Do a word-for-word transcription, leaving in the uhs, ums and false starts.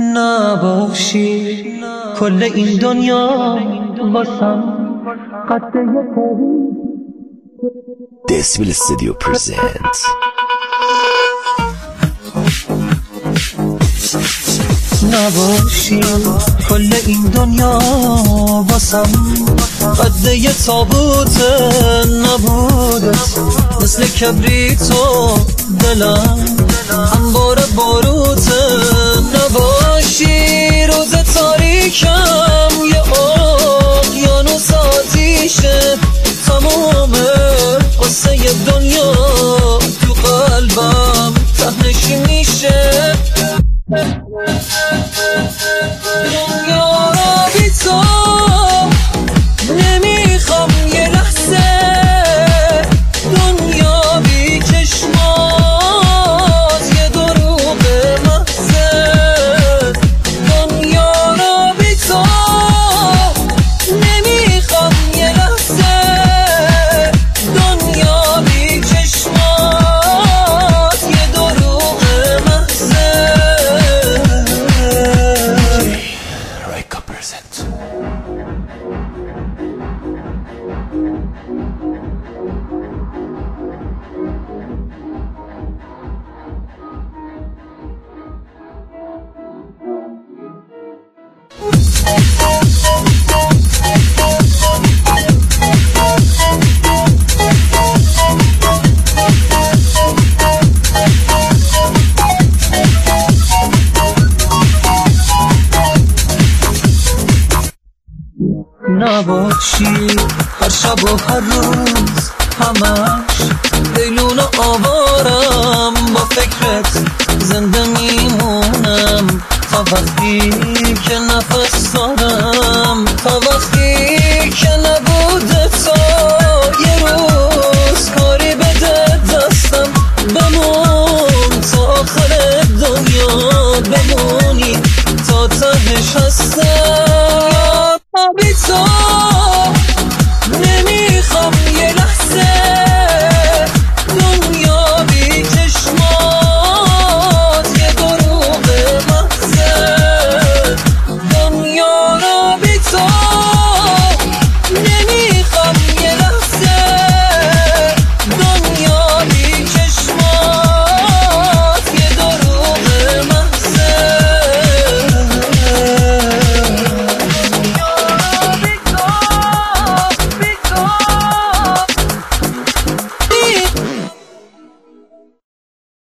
نباشی کل این دنیا واسم قد یه Decibel Studio presents نباشی کل این دنیا واسم قد یه تابوت نبودت مثل کبریتو دلم انبار باروت نباشی روز تاریکم یه اقیانوس آتیشه تمام قصه دنیا تو قلبم تهش میشه دنیا را بی تو نمیخوام یه لحظه دنیا بی چشمات یه دروغ محضه دنیا را بی تو نمیخوام یه لحظه دنیا بی چشمات یه دروغ محضه Reika present نباشی هر شب و هر روز همش دیلون و آوارم با فکرت زنده میمونم تا وقتی که نفس دارم تا وقتی که نبوده تا یه روز کاری بده دستم بمون تا آخر دنیا بمونی تا تهش هستم بی تو